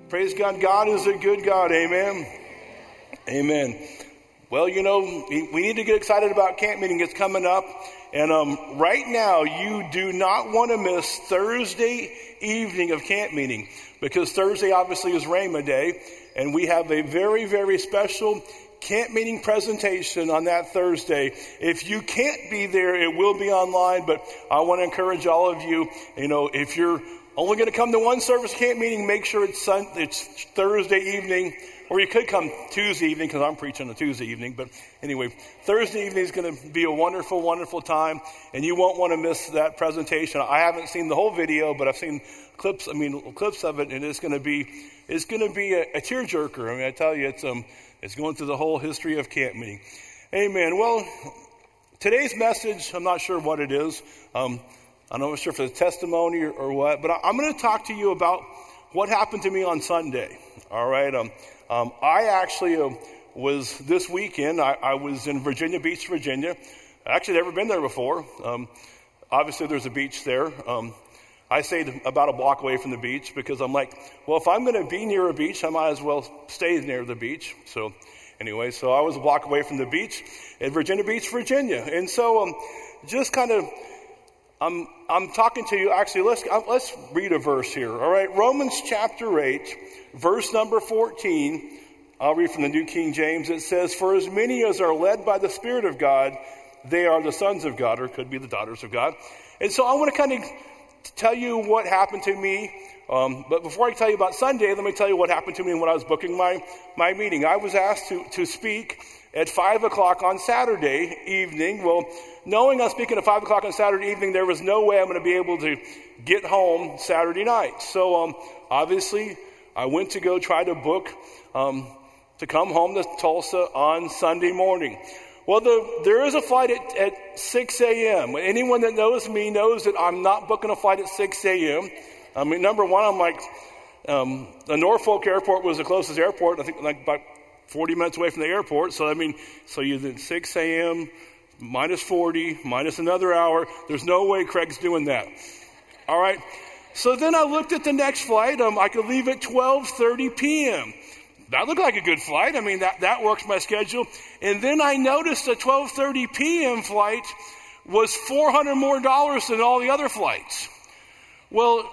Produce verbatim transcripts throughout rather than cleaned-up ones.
Praise God. God is a good God. Amen. Amen. Well, you know, we need to get excited about camp meeting. It's coming up. And um, right now, you do not want to miss Thursday evening of camp meeting, because Thursday obviously is Rhema Day, and we have a very, very special camp meeting presentation on that Thursday. If you can't be there, it will be online, but I want to encourage all of you, you know, if you're only going to come to one service camp meeting, make sure it's sun, it's Thursday evening, or you could come Tuesday evening, because I'm preaching on Tuesday evening. But anyway, Thursday evening is going to be a wonderful, wonderful time, and you won't want to miss that presentation. I haven't seen the whole video, but I've seen clips. I mean, clips of it, and it's going to be, it's going to be a, a tearjerker. I mean, I tell you, it's um, it's going through the whole history of camp meeting. Amen. Well, today's message, I'm not sure what it is. Um, I'm not sure if it's a testimony or, or what, but I, I'm going to talk to you about what happened to me on Sunday. All right. Um, um, I actually uh, was this weekend. I, I was in Virginia Beach, Virginia. Actually, never been there before. Um, obviously, there's a beach there. Um, I stayed about a block away from the beach because I'm like, well, if I'm going to be near a beach, I might as well stay near the beach. So anyway, so I was a block away from the beach in Virginia Beach, Virginia. And so um, just kind of, I'm, I'm talking to you. Actually, let's, let's read a verse here. All right. Romans chapter eight, verse number fourteen. I'll read from the New King James. It says, "For as many as are led by the Spirit of God, they are the sons of God," or could be the daughters of God. And so I want to kind of tell you what happened to me. Um, but before I tell you about Sunday, let me tell you what happened to me when I was booking my, my meeting. I was asked to, to speak at five o'clock on Saturday evening. Well, knowing I'm speaking at five o'clock on Saturday evening, there was no way I'm going to be able to get home Saturday night. So um, obviously, I went to go try to book um, to come home to Tulsa on Sunday morning. Well, the, there is a flight at, at six a.m. Anyone that knows me knows that I'm not booking a flight at six a.m. I mean, number one, I'm like, um, the Norfolk airport was the closest airport, I think like about forty minutes away from the airport. So, I mean, so you did six a.m., minus forty, minus another hour. There's no way Craig's doing that. All right. So then I looked at the next flight. Um, I could leave at twelve thirty p.m. That looked like a good flight. I mean, that, that works my schedule. And then I noticed the twelve thirty p.m. flight was four hundred more dollars than all the other flights. Well,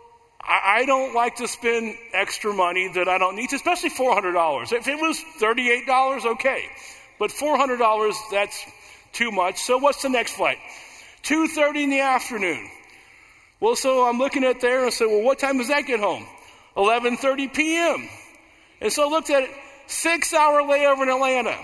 I, I don't like to spend extra money that I don't need to, especially four hundred dollars. If it was thirty-eight dollars, okay. But four hundred dollars, that's too much. So what's the next flight? two thirty in the afternoon. Well, so I'm looking at there and I said, well, what time does that get home? eleven thirty p.m. And so I looked at it, six-hour layover in Atlanta.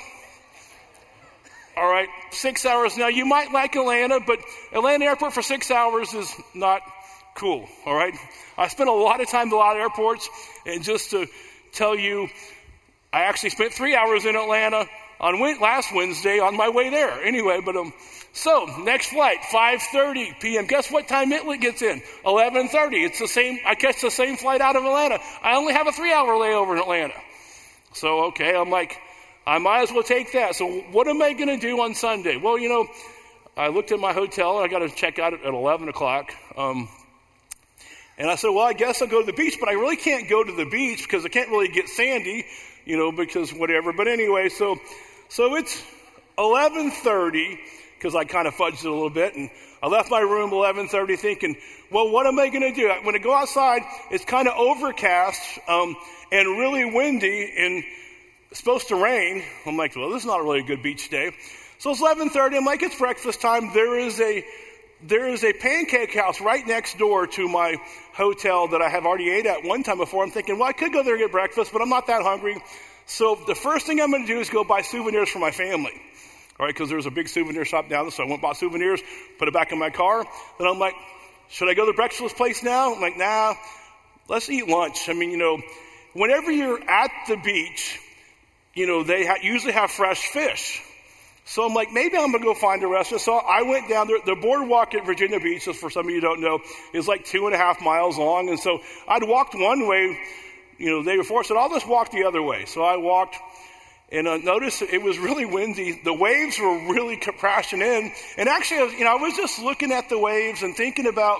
All right, six hours. Now, you might like Atlanta, but Atlanta Airport for six hours is not cool, all right? I spent a lot of time at a lot of airports, and just to tell you, I actually spent three hours in Atlanta on last Wednesday on my way there. Anyway, but um, so next flight, five thirty p.m. Guess what time it gets in? eleven thirty. It's the same. I catch the same flight out of Atlanta. I only have a three-hour layover in Atlanta. So okay, I'm like, I might as well take that. So what am I going to do on Sunday? Well, you know, I looked at my hotel. I got to check out at eleven o'clock. Um, and I said, well, I guess I'll go to the beach, but I really can't go to the beach because I can't really get sandy, you know, because whatever. But anyway, so so it's eleven thirty. Because I kind of fudged it a little bit, and I left my room eleven thirty thinking, well, what am I going to do? When I go outside, it's kind of overcast um, and really windy, and it's supposed to rain. I'm like, well, this is not really a good beach day. So it's eleven thirty. I'm like, it's breakfast time. There is a there is a pancake house right next door to my hotel that I have already ate at one time before. I'm thinking, well, I could go there and get breakfast, but I'm not that hungry. So the first thing I'm going to do is go buy souvenirs for my family. All right, because there's a big souvenir shop down there, so I went and bought souvenirs, put it back in my car. Then I'm like, should I go to the breakfast place now? I'm like, nah, let's eat lunch. I mean, you know, whenever you're at the beach, you know, they ha- usually have fresh fish. So I'm like, maybe I'm going to go find a restaurant. So I went down there. The boardwalk at Virginia Beach, just for some of you who don't know, is like two and a half miles long. And so I'd walked one way, you know, the day before. So I'll just walk the other way. So I walked. And uh, notice it was really windy. The waves were really crashing in. And actually, I was, you know, I was just looking at the waves and thinking about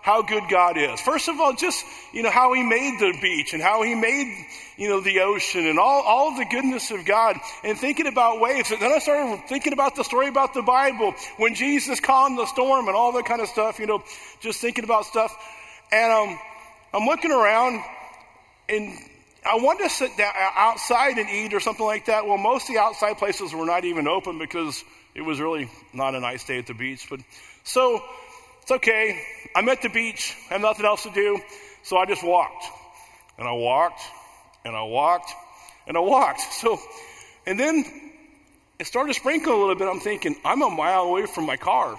how good God is. First of all, just, you know, how he made the beach and how he made, you know, the ocean and all, all of the goodness of God, and thinking about waves. And then I started thinking about the story about the Bible when Jesus calmed the storm and all that kind of stuff, you know, just thinking about stuff. And um, I'm looking around, and I wanted to sit down outside and eat or something like that. Well, most of the outside places were not even open because it was really not a nice day at the beach. But so it's okay. I'm at the beach. I have nothing else to do. So I just walked and I walked and I walked and I walked. So, and then it started sprinkling a little bit. I'm thinking, I'm a mile away from my car.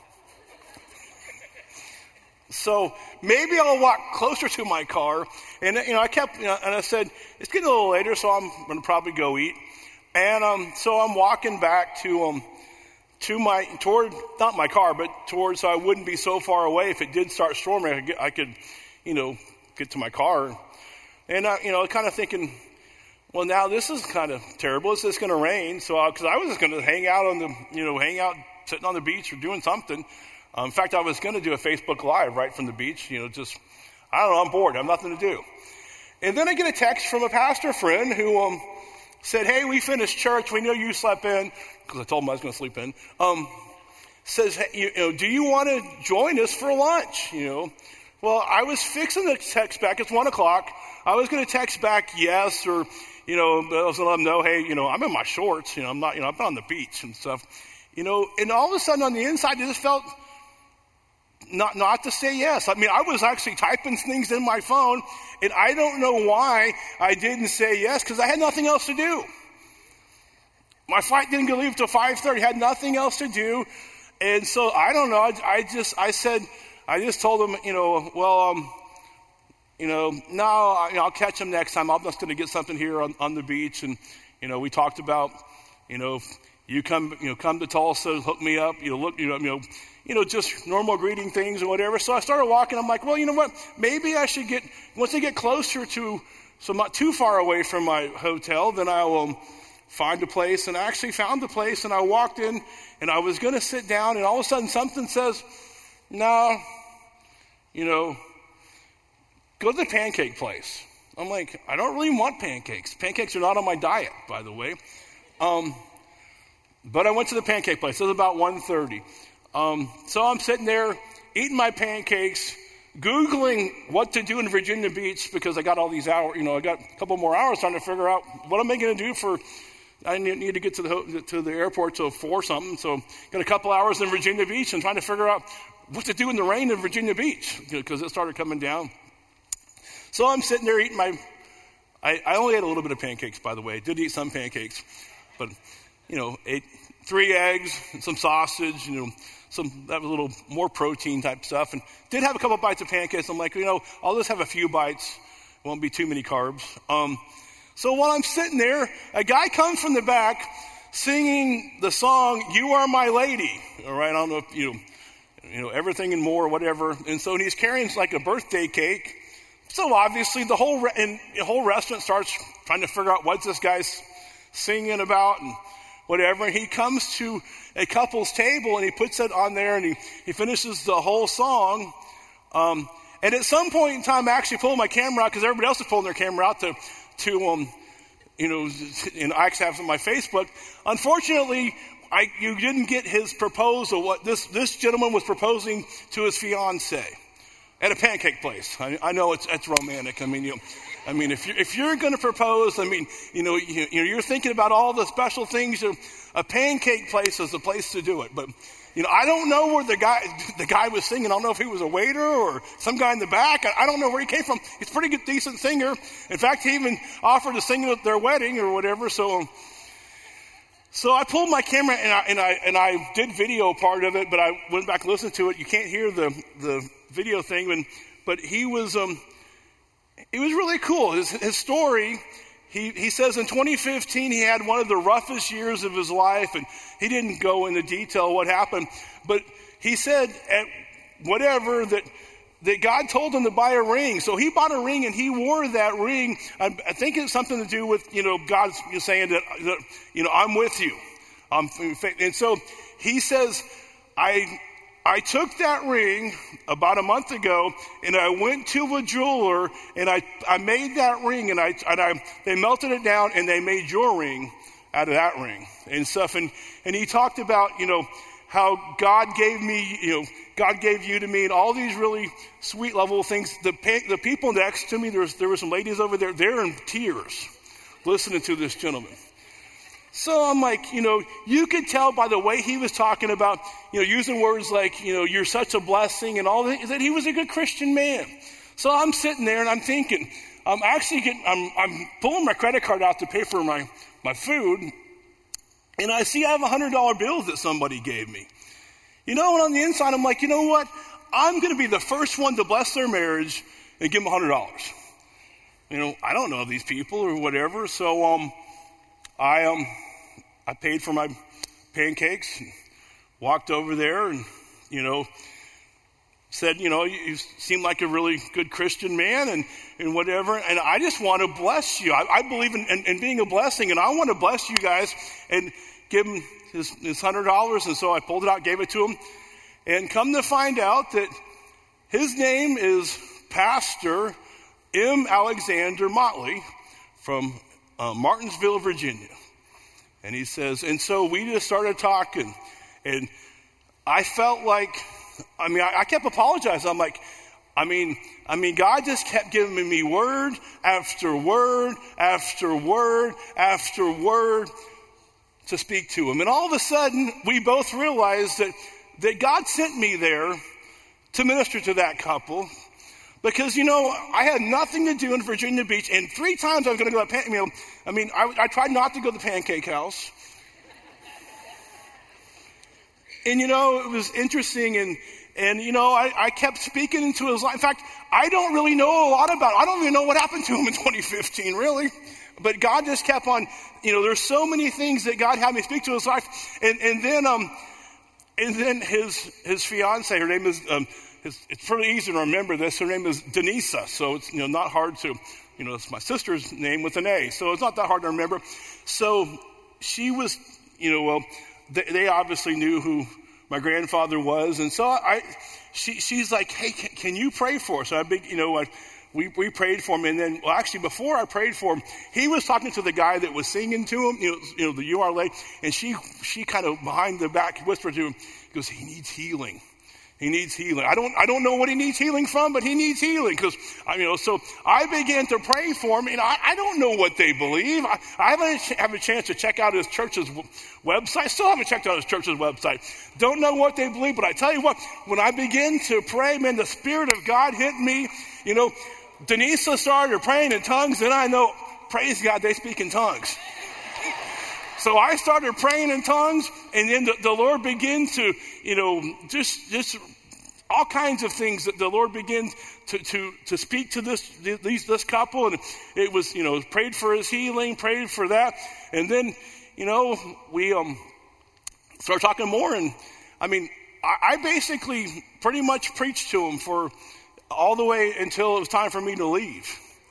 So maybe I'll walk closer to my car. And, you know, I kept, you know, and I said, it's getting a little later, so I'm going to probably go eat. And um, so I'm walking back to um, to my, toward, not my car, but towards, so I wouldn't be so far away. If it did start storming, I could, get, I could you know, get to my car. And, I, you know, kind of thinking, well, now this is kind of terrible. Is this going to rain? So, because I, I was just going to hang out on the, you know, hang out, sitting on the beach or doing something. Um, in fact, I was going to do a Facebook Live right from the beach, you know, just, I don't know, I'm bored. I have nothing to do. And then I get a text from a pastor friend who um, said, hey, we finished church. We know you slept in, because I told him I was going to sleep in. Um, says, hey, you, you know, do you want to join us for lunch? You know, well, I was fixing to text back. It's one o'clock. I was going to text back yes, or, you know, I was going to let them know, hey, you know, I'm in my shorts. You know, I'm not, you know, I'm not on the beach and stuff. You know, and all of a sudden on the inside, I just felt Not not to say yes. I mean, I was actually typing things in my phone, and I don't know why I didn't say yes, because I had nothing else to do. My flight didn't leave till five thirty. Had nothing else to do, and so I don't know. I, I just I said I just told them, you know, well, um, you know, no, I, I'll catch them next time. I'm just going to get something here on, on the beach, and you know, we talked about, you know, you come, you know, come to Tulsa, hook me up, you know, look, you know, you know. You know, just normal greeting things or whatever. So I started walking. I'm like, well, you know what? Maybe I should get, once I get closer to, so I'm not too far away from my hotel, then I will find a place. And I actually found a place, and I walked in, and I was going to sit down, and all of a sudden something says, no, you know, go to the pancake place. I'm like, I don't really want pancakes. Pancakes are not on my diet, by the way. Um, but I went to the pancake place. It was about one thirty. Um, so I'm sitting there eating my pancakes, Googling what to do in Virginia Beach, because I got all these hours, you know, I got a couple more hours trying to figure out what am I going to do for, I need to get to the, to the airport till four something. So got a couple hours in Virginia Beach and trying to figure out what to do in the rain in Virginia Beach, because it started coming down. So I'm sitting there eating my, I, I only ate a little bit of pancakes, by the way. I did eat some pancakes, but, you know, ate three eggs, some sausage, you know, some, that was a little more protein type stuff, and did have a couple bites of pancakes. I'm like, you know, I'll just have a few bites. It won't be too many carbs. Um, so while I'm sitting there, a guy comes from the back singing the song, You Are My Lady. All right, I don't know if, you know, you know, everything and more, whatever. And so he's carrying like a birthday cake. So obviously the whole, re- and the whole restaurant starts trying to figure out what's this guy's singing about and whatever. And he comes to a couple's table, and he puts it on there, and he, he finishes the whole song. Um, and at some point in time, I actually pulled my camera out, because everybody else is pulling their camera out to, to um, you know, and I actually have it on my Facebook. Unfortunately, I, you didn't get his proposal. What this, this gentleman was proposing to his fiance at a pancake place. I, I know it's, it's romantic. I mean, you know, I mean, if you're, if you're going to propose, I mean, you know, you, you know, you're thinking about all the special things. A pancake place is the place to do it. But, you know, I don't know where the guy, the guy was singing. I don't know if he was a waiter or some guy in the back. I, I don't know where he came from. He's a pretty good, decent singer. In fact, he even offered to sing at their wedding or whatever. So, so I pulled my camera and I, and I, and I did video part of it, but I went back and listened to it. You can't hear the, the video thing. And, but he was, um, it was really cool. His, his story, he, he says in twenty fifteen, he had one of the roughest years of his life, and he didn't go into detail what happened, but he said at whatever that, that God told him to buy a ring. So he bought a ring, and he wore that ring. I, I think it's something to do with, you know, God's saying that, that you know, I'm with you. Um, and so he says, I, I took that ring about a month ago, and I went to a jeweler, and I, I made that ring, and I and I they melted it down, and they made your ring out of that ring and stuff. And and he talked about, you know, how God gave me, you know, God gave you to me, and all these really sweet, lovable things. The the people next to me, there was there were some ladies over there, they're in tears, listening to this gentleman. So I'm like, you know, you could tell by the way he was talking about, you know, using words like, you know, you're such a blessing and all that, that he was a good Christian man. So I'm sitting there and I'm thinking, I'm actually getting, I'm, I'm pulling my credit card out to pay for my, my food. And I see I have one hundred dollar bills that somebody gave me. You know, and on the inside, I'm like, you know what? I'm going to be the first one to bless their marriage and give them one hundred dollars. You know, I don't know these people or whatever. So, um, I um I paid for my pancakes and walked over there and, you know, said, you know, you, you seem like a really good Christian man and, and whatever. And I just want to bless you. I, I believe in, in, in being a blessing, and I want to bless you guys and give him his, his one hundred dollars. And so I pulled it out, gave it to him. And come to find out that his name is Pastor M. Alexander Motley from Uh, Martinsville, Virginia. And he says, and so we just started talking, and I felt like, I mean, I, I kept apologizing. I'm like, I mean, I mean, God just kept giving me word after word after word after word to speak to him. And all of a sudden, we both realized that, that God sent me there to minister to that couple. Because, you know, I had nothing to do in Virginia Beach, and three times I was going to go to, pan- you know, I mean, I, I tried not to go to the Pancake House. And, you know, it was interesting, and, and you know, I, I kept speaking into his life. In fact, I don't really know a lot about it. I don't even know what happened to him in twenty fifteen, really. But God just kept on, you know, there's so many things that God had me speak to his life. And, and then, um, and then his, his fiance, her name is, um, It's, it's pretty easy to remember this. Her name is Denisa, so it's, you know, not hard to, you know, it's my sister's name with an A, so it's not that hard to remember. So she was, you know, well, they, they obviously knew who my grandfather was, and so I, she, she's like, hey, can, can you pray for us? So I big, you know, I, we we prayed for him, and then, well, actually, before I prayed for him, he was talking to the guy that was singing to him, you know, you know, the U R L A, and she she kind of behind the back whispered to him, he goes, he needs healing. He needs healing. I don't, I don't know what he needs healing from, but he needs healing. Cause, I you know, so I began to pray for him, and I, I don't know what they believe. I, I haven't had a chance to check out his church's website. Still haven't checked out his church's website. Don't know what they believe, but I tell you what, when I begin to pray, man, the Spirit of God hit me. You know, Denisa started praying in tongues, and I know, praise God, they speak in tongues. So I started praying in tongues, and then the, the Lord began to, you know, just just all kinds of things that the Lord began to to to speak to this these this couple, and it was, you know, prayed for his healing, prayed for that, and then, you know, we um started talking more, and I mean, I, I basically pretty much preached to him for all the way until it was time for me to leave.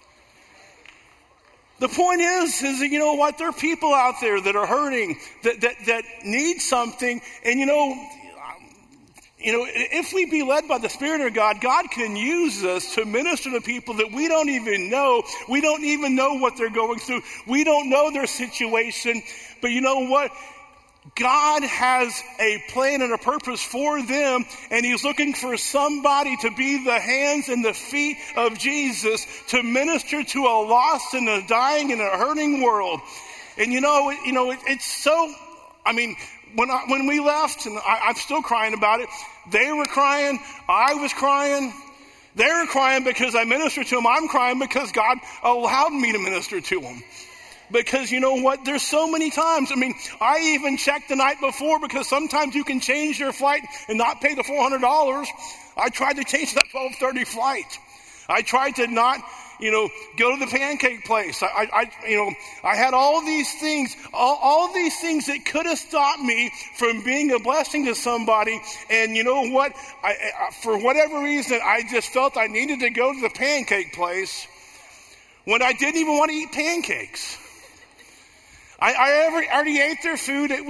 The point is, is that, you know what, there are people out there that are hurting, that, that, that need something. And, you know, you know, if we be led by the Spirit of God, God can use us to minister to people that we don't even know. We don't even know what they're going through. We don't know their situation. But you know what? God has a plan and a purpose for them, and he's looking for somebody to be the hands and the feet of Jesus to minister to a lost and a dying and a hurting world. And you know, you know, it, it's so, I mean, when I, when we left, and I, I'm still crying about it, they were crying, I was crying, they were crying because I ministered to them, I'm crying because God allowed me to minister to them. Because you know what? There's so many times. I mean, I even checked the night before, because sometimes you can change your flight and not pay the four hundred dollars. I tried to change that twelve thirty flight. I tried to not, you know, go to the pancake place. I, I you know, I had all these things, all, all these things that could have stopped me from being a blessing to somebody. And you know what? I, I, for whatever reason, I just felt I needed to go to the pancake place when I didn't even want to eat pancakes. I, I already ate their food. It was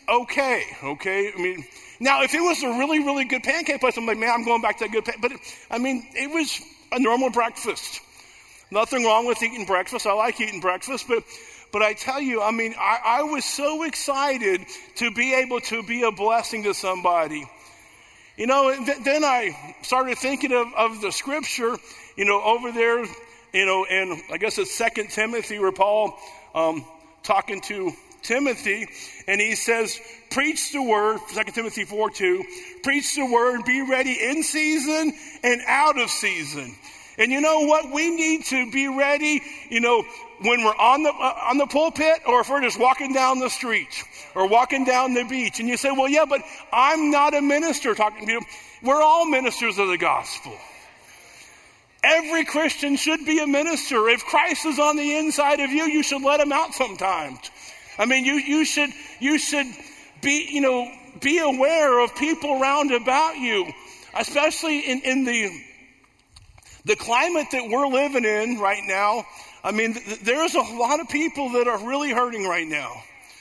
okay, okay? I mean, now if it was a really, really good pancake place, I'm like, man, I'm going back to that good pancake. But, I mean, it was a normal breakfast. Nothing wrong with eating breakfast. I like eating breakfast, but but I tell you, I mean, I, I was so excited to be able to be a blessing to somebody. You know, and th- then I started thinking of, of the scripture, you know, over there, you know, and I guess it's Second Timothy where Paul um, talking to Timothy, and he says, preach the word, Second Timothy four two, preach the word, be ready in season and out of season. And you know what? We need to be ready, you know, when we're on the uh, on the pulpit, or if we're just walking down the street or walking down the beach. And you say, well, yeah, but I'm not a minister. Talking to you, we're all ministers of the gospel. Every Christian should be a minister. If Christ is on the inside of you, you should let him out sometimes. I mean, you you should you should be you know be aware of people round about you, especially in in the. The climate that we're living in right now. I mean, th- there's a lot of people that are really hurting right now.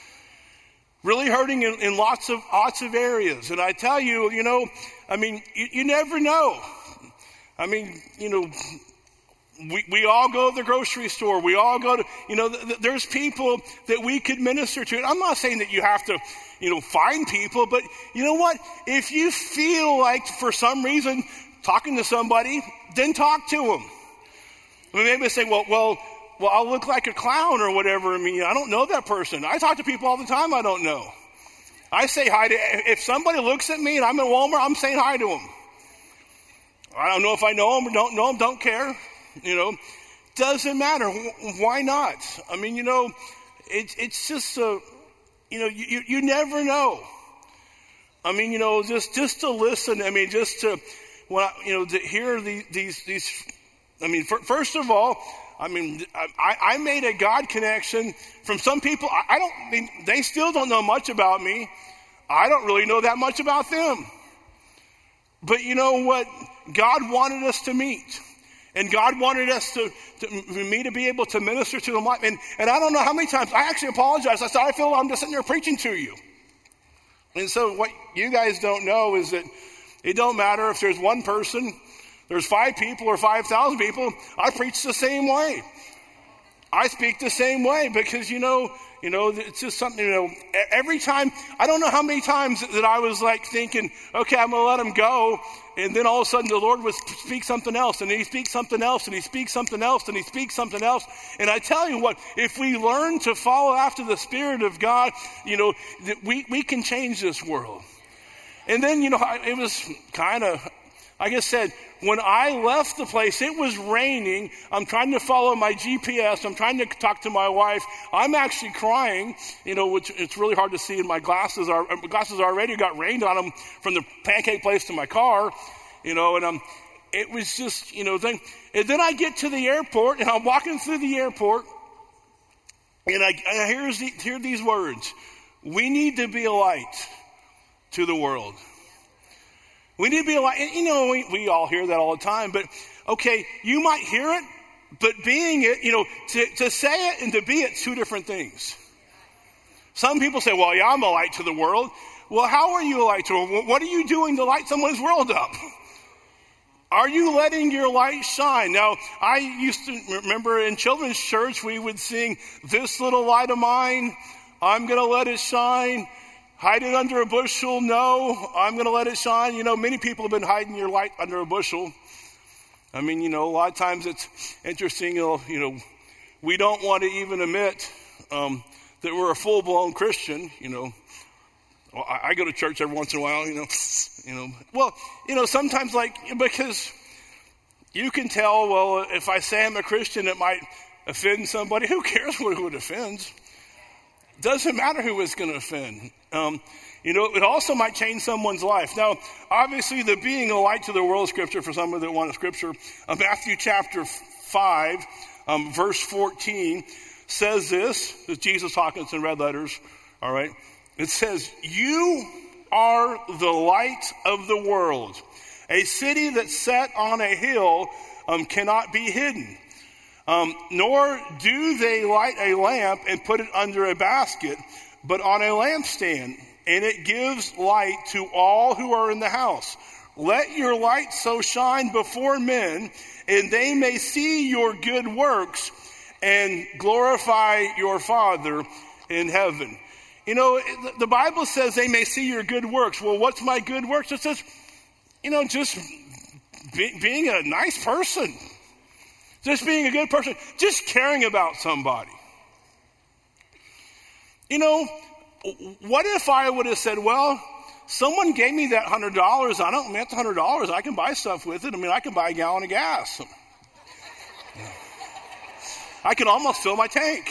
Really hurting in, in lots of lots of areas. And I tell you, you know, I mean, you, you never know. I mean, you know, we, we all go to the grocery store. We all go to, you know, th- th- there's people that we could minister to. And I'm not saying that you have to, you know, find people, but you know what? If you feel like for some reason talking to somebody, then talk to them. I mean, maybe they say, well, well, well, I'll look like a clown or whatever. I mean, I don't know that person. I talk to people all the time I don't know. I say hi to, if somebody looks at me and I'm in Walmart, I'm saying hi to them. I don't know if I know them or don't know them, don't care. You know, doesn't matter. Why not? I mean, you know, it's it's just, a, you know, you, you never know. I mean, you know, just, just to listen, I mean, just to, When I, you know, to hear the, these, these, I mean, for, first of all, I mean, I, I made a God connection from some people. I, I don't I mean, they still don't know much about me. I don't really know that much about them. But you know what? God wanted us to meet. And God wanted us to, to me to be able to minister to them. And, and I don't know how many times, I actually apologize. I said, I feel I'm just sitting there preaching to you. And so what you guys don't know is that it don't matter if there's one person, there's five people or five thousand people. I preach the same way. I speak the same way because, you know, you know, it's just something, you know, every time, I don't know how many times that I was like thinking, okay, I'm going to let him go. And then all of a sudden the Lord would speak something else, and he speaks something else, and he speaks something else, and he speaks something else. And I tell you what, if we learn to follow after the Spirit of God, you know, we, we can change this world. And then, you know, it was kind of, like I said, when I left the place, it was raining. I'm trying to follow my G P S. I'm trying to talk to my wife. I'm actually crying, you know, which it's really hard to see in my glasses. My glasses already got rained on them from the pancake place to my car, you know, and um, it was just, you know, then, and then I get to the airport, and I'm walking through the airport, and I, I hear, hear these words: we need to be a light to the world. We need to be a light. You know, we, we all hear that all the time, but okay, you might hear it, but being it, you know, to, to say it and to be it, two different things. Some people say, well, yeah, I'm a light to the world. Well, how are you a light to the world? What are you doing to light someone's world up? Are you letting your light shine? Now, I used to remember in children's church, we would sing, this little light of mine, I'm going to let it shine. Hide it under a bushel? No, I'm going to let it shine. You know, many people have been hiding your light under a bushel. I mean, you know, a lot of times it's interesting, you know, you know we don't want to even admit um, that we're a full-blown Christian, you know. Well, I, I go to church every once in a while, you know, you know. Well, you know, sometimes like, because you can tell, well, if I say I'm a Christian, it might offend somebody. Who cares who it offends? Doesn't matter who it's going to offend. Um, you know, it also might change someone's life. Now, obviously, the being a light to the world scripture, for someone that want a scripture, uh, Matthew chapter five, um, verse fourteen, says this. This is Jesus talking, it's in red letters, all right? It says, you are the light of the world. A city that's set on a hill um, cannot be hidden. Um, nor do they light a lamp and put it under a basket, but on a lampstand, and it gives light to all who are in the house. Let your light so shine before men, and they may see your good works and glorify your Father in heaven. You know, the Bible says they may see your good works. Well, what's my good works? It says, you know, just be, being a nice person. Just being a good person. Just caring about somebody. You know, what if I would have said, well, someone gave me that one hundred dollars. I don't mean that's one hundred dollars. I can buy stuff with it. I mean, I can buy a gallon of gas. I can almost fill my tank.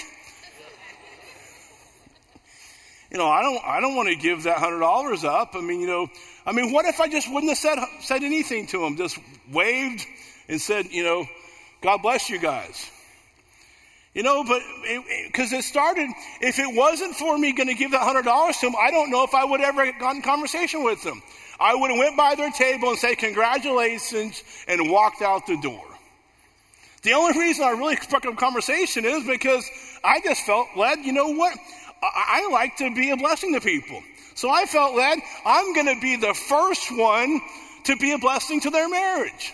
You know, I don't I don't want to give that one hundred dollars up. I mean, you know, I mean, what if I just wouldn't have said said anything to them? Just waved and said, you know, God bless you guys. You know, but because it, it started, if it wasn't for me going to give that one hundred dollars to them, I don't know if I would ever have gotten in conversation with them. I would have went by their table and said congratulations and walked out the door. The only reason I really struck up conversation is because I just felt led, you know what? I, I like to be a blessing to people. So I felt led, I'm going to be the first one to be a blessing to their marriage.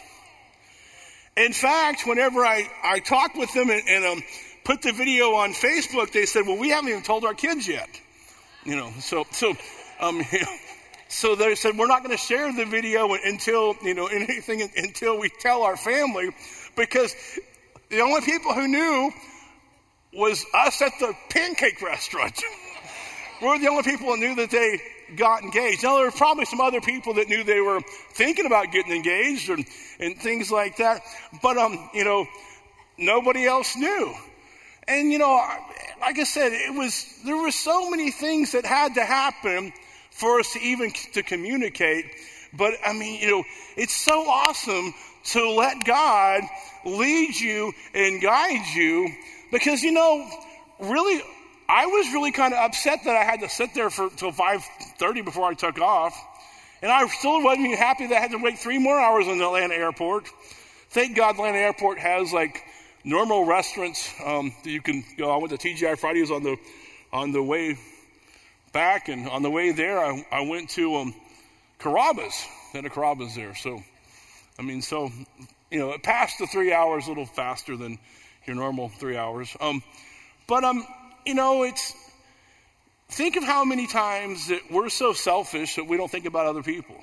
In fact, whenever I, I talked with them and, and um, put the video on Facebook, they said, well, we haven't even told our kids yet. You know, so, so, um, you know, so they said, we're not going to share the video until, you know, anything until we tell our family, because the only people who knew was us at the pancake restaurant. We're the only people who knew that they got engaged. Now, there were probably some other people that knew they were thinking about getting engaged and, and things like that. But, um, you know, nobody else knew. And, you know, like I said, it was, there were so many things that had to happen for us to even to communicate. But, I mean, you know, it's so awesome to let God lead you and guide you, because, you know, really, I was really kind of upset that I had to sit there for till five thirty before I took off. And I still wasn't even happy that I had to wait three more hours in the Atlanta airport. Thank God Atlanta airport has like normal restaurants um, that you can go. I went to T G I Fridays on the on the way back, and on the way there, I, I went to um, Carrabba's. They had a Carrabba's there. So, I mean, so, you know, it passed the three hours a little faster than your normal three hours. Um, but, um, you know, it's, think of how many times that we're so selfish that we don't think about other people.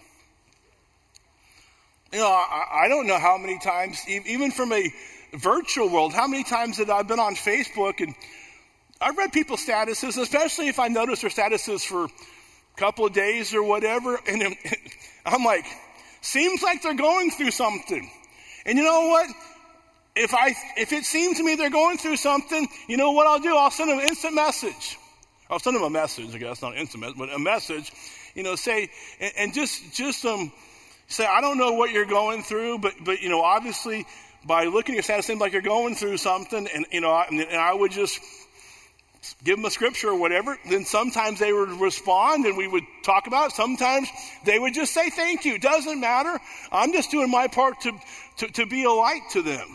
You know, I, I don't know how many times, even from a virtual world, how many times that I've been on Facebook and I've read people's statuses, especially if I notice their statuses for a couple of days or whatever, and I'm like, seems like they're going through something. And you know what? If I if it seems to me they're going through something, you know what I'll do? I'll send them an instant message. I'll send them a message, I guess, not an instant message, but a message, you know, say, and, and just, just um, say, I don't know what you're going through, but, but you know, obviously, by looking at your status, it seems like you're going through something, and, you know, I, and I would just give them a scripture or whatever. Then sometimes they would respond and we would talk about it. Sometimes they would just say thank you. Doesn't matter. I'm just doing my part to, to, to be a light to them.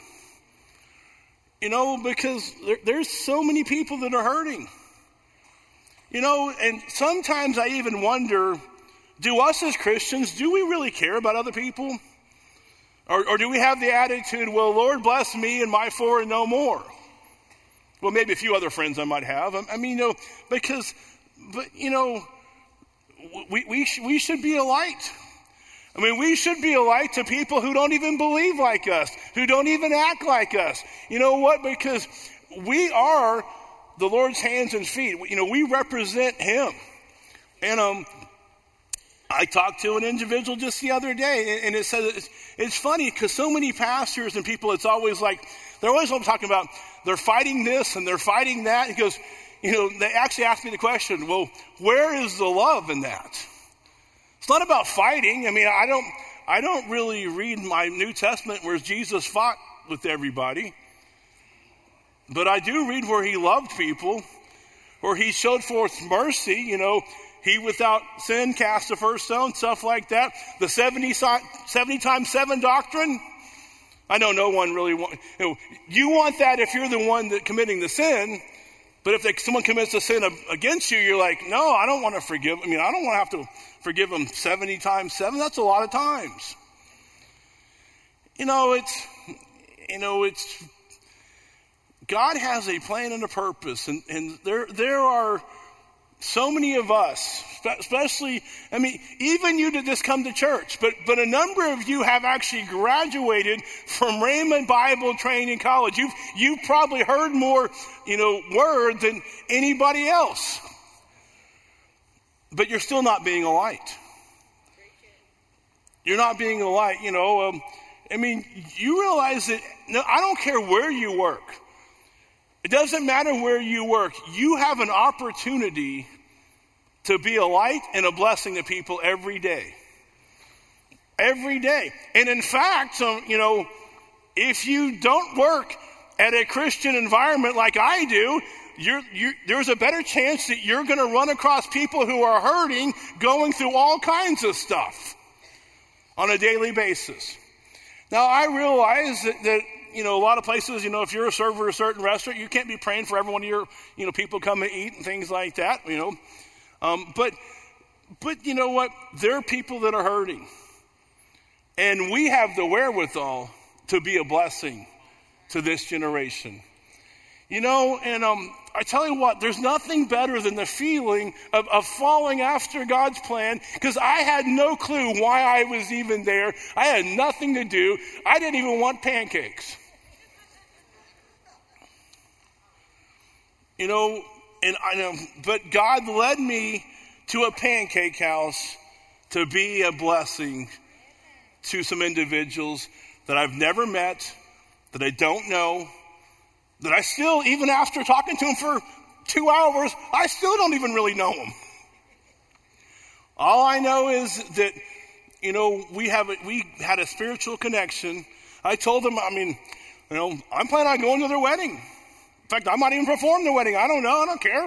You know, because there, there's so many people that are hurting. You know, and sometimes I even wonder, do us as Christians, do we really care about other people? Or, or do we have the attitude, well, Lord bless me and my four and no more? Well, maybe a few other friends I might have. I mean, you know, because, but, you know, we, we, sh- we should be a light. I mean, we should be a light to people who don't even believe like us, who don't even act like us. You know what? Because we are the Lord's hands and feet. You know, we represent Him. And um, I talked to an individual just the other day, and it says, it's, it's funny because so many pastors and people, it's always like, they're always talking about, they're fighting this and they're fighting that. He goes, you know, they actually asked me the question, well, where is the love in that? It's not about fighting. I mean, I don't, I don't really read my New Testament where Jesus fought with everybody. But I do read where He loved people, where He showed forth mercy. You know, He without sin cast the first stone, stuff like that. The seventy, seventy times seven doctrine. I know no one really wants, you know, you want that if you're the one that committing the sin, But if they, someone commits a sin against you, you're like, no, I don't want to forgive. I mean, I don't want to have to forgive them seventy times seven. That's a lot of times. You know, it's, you know, it's, God has a plan and a purpose. And, and there, there are so many of us, especially, I mean, even you that just come to church, but, but a number of you have actually graduated from Raymond Bible Training College. You've, you've probably heard more, you know, word than anybody else. But you're still not being a light. You're not being a light, you know. Um, I mean, you realize that, no, I don't care where you work. It doesn't matter where you work. You have an opportunity to be a light and a blessing to people every day. Every day. And in fact, um, you know, if you don't work at a Christian environment like I do, you're, you, there's a better chance that you're going to run across people who are hurting, going through all kinds of stuff on a daily basis. Now, I realize that, that you know, a lot of places, you know, if you're a server at a certain restaurant, you can't be praying for every one of your, you know, people come and eat and things like that, you know. Um, but, but you know what? There are people that are hurting. And we have the wherewithal to be a blessing to this generation. You know, and um, I tell you what, there's nothing better than the feeling of, of following after God's plan, because I had no clue why I was even there. I had nothing to do. I didn't even want pancakes. You know, and I know, but God led me to a pancake house to be a blessing to some individuals that I've never met, that I don't know, that I still, even after talking to them for two hours, I still don't even really know them. All I know is that, you know, we have a, we had a spiritual connection. I told them, I mean, you know, I'm planning on going to their wedding. In fact, I might even perform the wedding. I don't know. I don't care.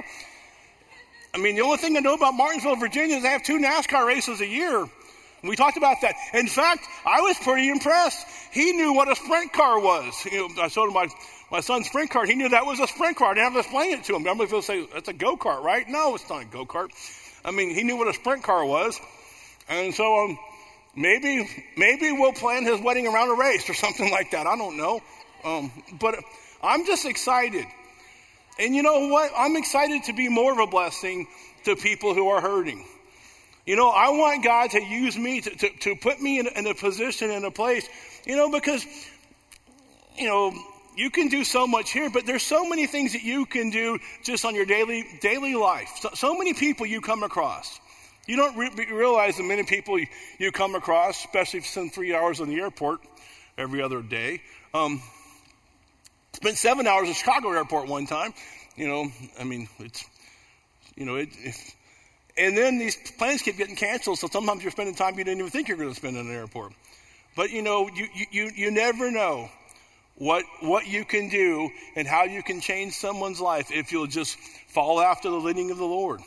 I mean, the only thing I know about Martinsville, Virginia is they have two NASCAR races a year. And we talked about that. In fact, I was pretty impressed. He knew what a sprint car was. You know, I showed him my, my son's sprint car. He knew that was a sprint car. I didn't have to explain it to him. I'm going to say, that's a go-kart, right? No, it's not a go-kart. I mean, he knew what a sprint car was. And so um, maybe maybe we'll plan his wedding around a race or something like that. I don't know. Um, but I'm just excited. And you know what? I'm excited to be more of a blessing to people who are hurting. You know, I want God to use me to, to, to put me in, in a position, in a place, you know, because, you know, you can do so much here, but there's so many things that you can do just on your daily daily life. So, so many people you come across. You don't re- realize the many people you, you come across, especially if you spend three hours in the airport every other day. Um, spent seven hours at Chicago airport one time. You know, I mean, it's, you know, it, it and then these planes keep getting canceled, so sometimes you're spending time you didn't even think you're going to spend in an airport. But, you know, you, you, you never know what what you can do and how you can change someone's life if you'll just follow after the leading of the Lord.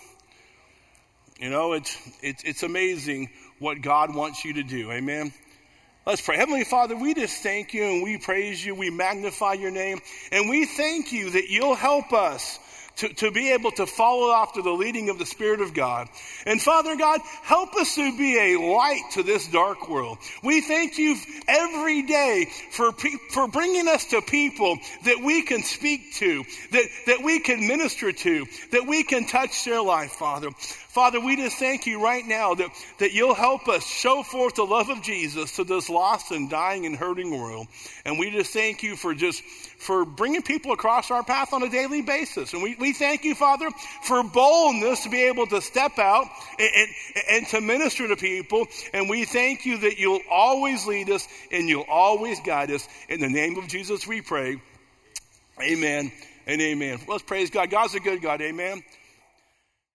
You know, it's it's it's amazing what God wants you to do. Amen. Let's pray. Heavenly Father, we just thank you and we praise you. We magnify your name. And we thank you that you'll help us To, to be able to follow after the leading of the Spirit of God. And Father God, help us to be a light to this dark world. We thank you every day for pe- for bringing us to people that we can speak to, that, that we can minister to, that we can touch their life, Father. Father, we just thank you right now that, that you'll help us show forth the love of Jesus to this lost and dying and hurting world. And we just thank you for just for bringing people across our path on a daily basis. And we, we thank you, Father, for boldness to be able to step out and, and, and to minister to people. And we thank you that you'll always lead us and you'll always guide us. In the name of Jesus we pray. Amen and amen. Let's praise God. God's a good God. Amen.